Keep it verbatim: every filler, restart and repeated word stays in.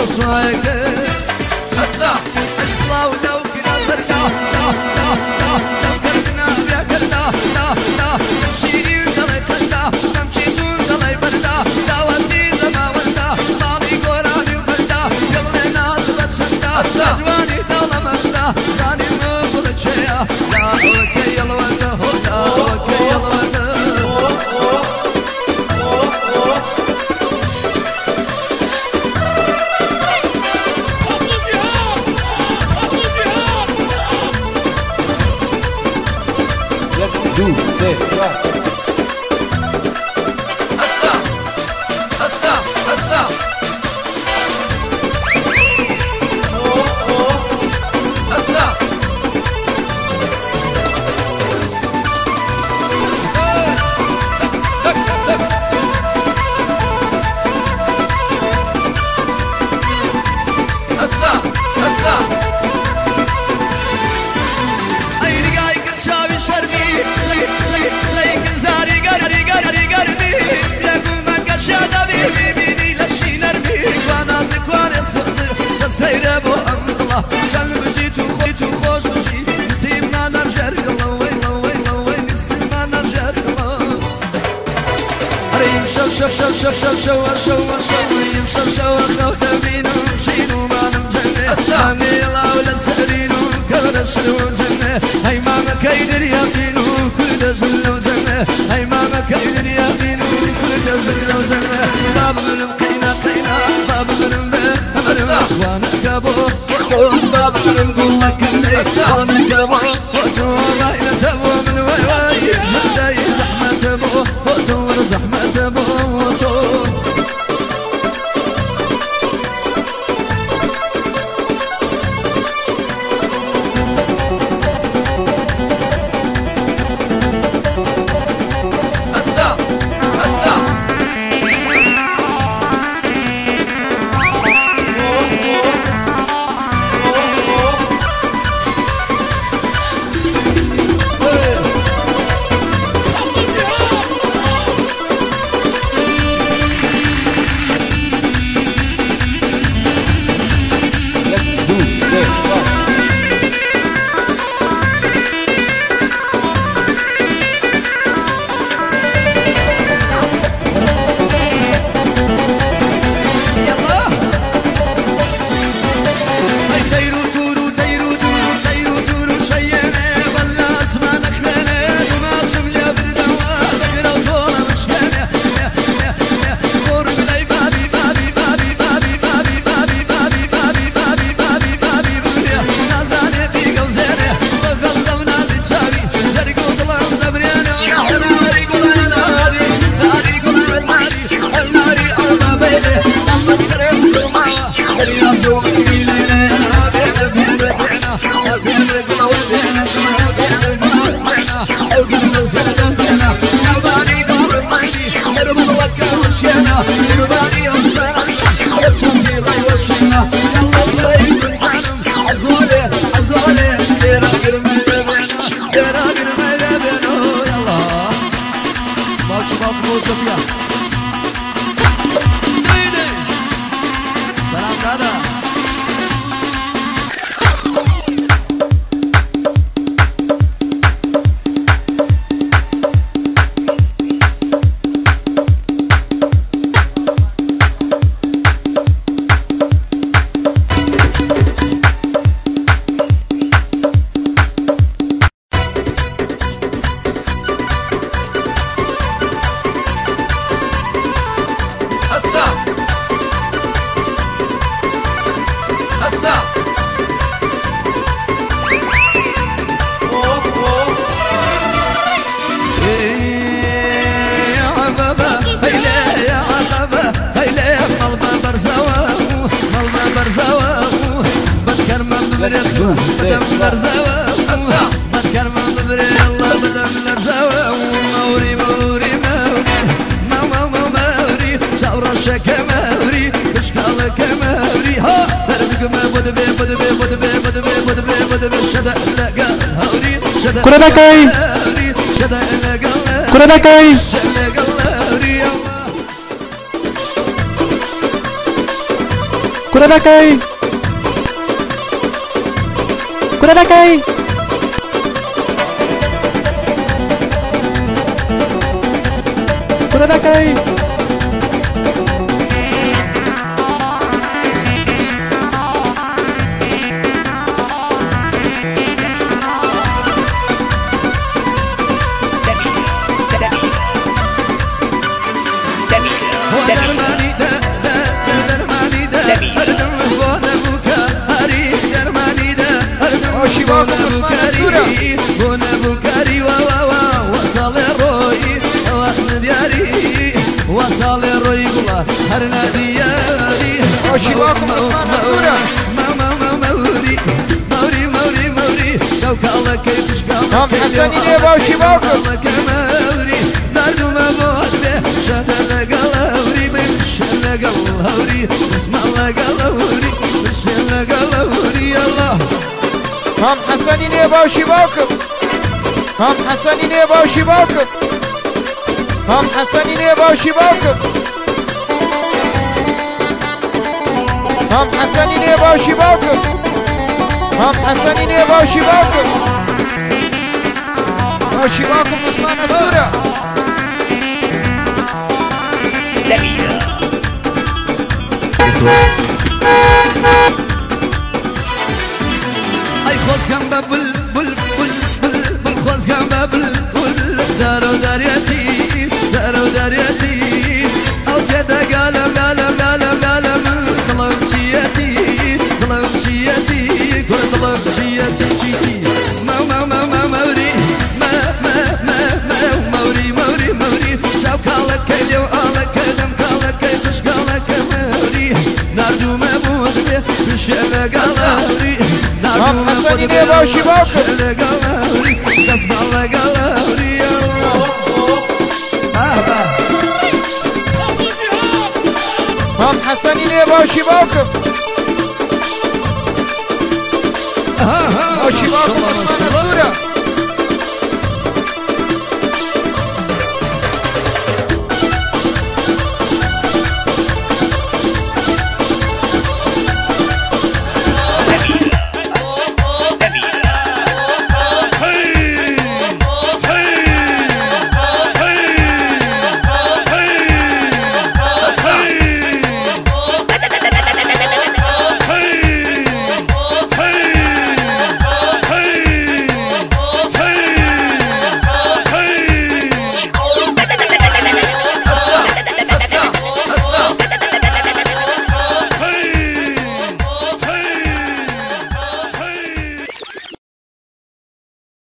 بصوايك هسا الصلاة ولو كنا بردا لو كرنا بيا كردا لا شيرين دلي كردا نمشيتون دلي بردا داوتي زما ولدا مالي قراني وبردا قبل ناس بسندا جواني دولة مردا زاني مبلد شيا لا وكي يلوده هدا وكي يلوده دو سي هسا هسا هسا هسا هسا هسا اي رقاي كل شاوي شربي سي سي سي كل زاري قرري قرري قربي يقول من قد شادبي بيبيني لشي نرمي وانا ذكوان السوزي السير ابو امد الله جلب جيت وخيت وخوش بجي نسيبنا نرجر الله ويلا ويلا ويلا نسيبنا نرجر الله ريم شو شو شو شو شو شو شو شو ريم شو شو خو تبينو مشينو ما نمجنة امي الله ولا سرينو كبر الشلو جنة هاي ماما كيدر يقينو كل دجل وجنة هاي ماما كيدر يقينو كل دجل وجنة باب من قينا قينا باب من باب وانا كابو باب من قوة كلي وانا كابو وجوا غاية تبو من وي وي جدي زحمة تبو وزور زحمة تبو وزور هسا هسا دو سي يلا هاي تيرو تورو تيرو تورو تيرو تورو شينا ولا اسمع نخلنا وما شمل بردوا بقرا وصولا مشكنا دور بلاي بابي بابي بابي بابي بابي بابي بابي بابي بابي بابي بابي بوريا نازاني في قوزنا وقلزونا بتشابي جرقو ظلام نبريانا ناري قولا ناري ناري قولا ناري الناري أربع بيلي أما سرمت معها الياسو إلينا بينا بينا بينا بينا قولا بينا بينا بينا أو قلنا سنة بينا نباني دور المهدي نرمى لك وشينا نباني وشينا يبشمتي غي وشينا يلا فريق الحنم عزولي عزولي ديرا قرمي بينا ديرا قرمي بينا يلا باك شباب موسى فيها سلام دادا هسا هسا يا عبابة هيلا يا عبابة هيلا مالبا برزاوة مالبا برزاوة بذكر ما ببرخ بدم الارزاوة بذكر ما ببرخ الله بدم الارزاوة موري موري موري ما ما ما موري شاور الشكا موري اشكالك موري ها دربك ما بدبي بدبي بدبي بدبي بدبي بدبي شدا لقى هوري شدا كوراناكاي شدا لقى كوراناكاي شدا لقى. これだけ الله. これ Kuradakay. Kuradakay. Kuradakay. وصل الروي والله هرنا دياري وشباكم عثمان السورة ماما موري موري موري موري شوك الله كيف شقال هم حسني ليه وشباكم الله كموري دردو ما بوده شهد لقلوري بمشل لقلوري اسم الله قلوري بمشل لقلوري الله هم حسني ليه وشباكم هم حسني ليه وشباكم هم حسني ليه وشباكم هم حسني ليه وشباكم هم حسني ليه وشباكم وشباكم عثمان السورة اي خوز كم ببل بل بل بل بل خوز كم ببل بل دارو داريتي دارو داريتي او جدا قالم قالم قالم قالم طلب شيتي طلب شيتي كل طلب شيتي شيتي ما ما ما ما موري ما ما ما ما موري موري موري شاو كالك كيلو على كلم كالك كيفش كالك موري ناردو ما بودي بشل قالوري هم حسني ليه وشباكم قسم الله قالوري هم حسني ليه وشباكم وشباكم عثمان السورة